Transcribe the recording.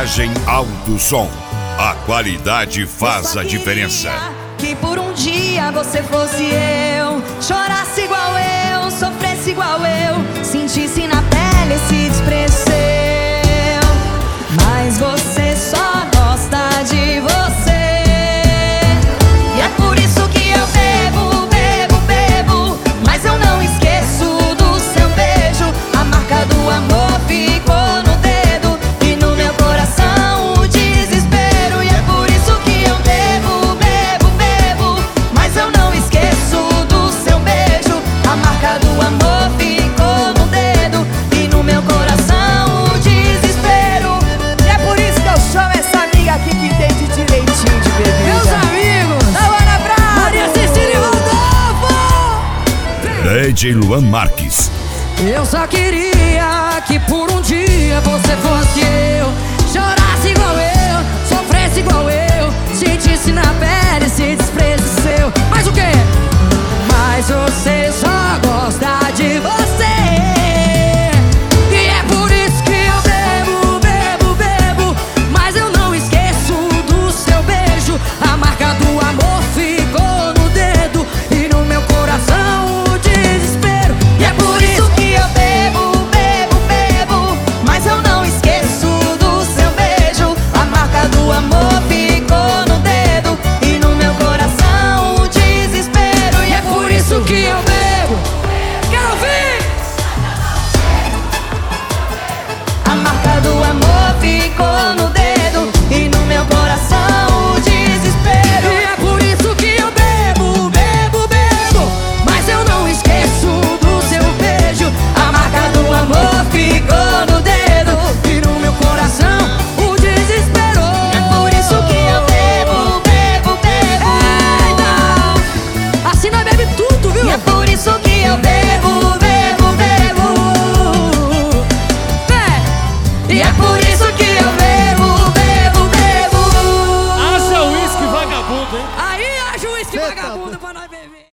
Garagem Alto Som. A qualidade faz a diferença. Que por um dia você fosse eu, chorasse igual eu, sofresse igual eu, sentisse na pele esse desprezo seu. Mas você só gosta de você, e é por isso que eu bebo, bebo, bebo. Mas eu não esqueço do seu beijo. A marca do amor ficou no dedo e no meu coração o desespero. E é por isso que eu bebo, bebo, bebo. Mas eu não esqueço do seu beijo. A marca do amor ficou no dedo e no meu coração o desespero. E é por isso que eu chamo essa amiga aqui que entende direitinho de bebida. Meus amigos, da Ana Prata, Maria Cecília Rodolfo, DJ Luan Marques. eu só queria que por um dia você fosse eu, chorasse igual eu, sofresse igual eu, sentisse na pele esse desprezo seu. Mas o quê? Mas você só gosta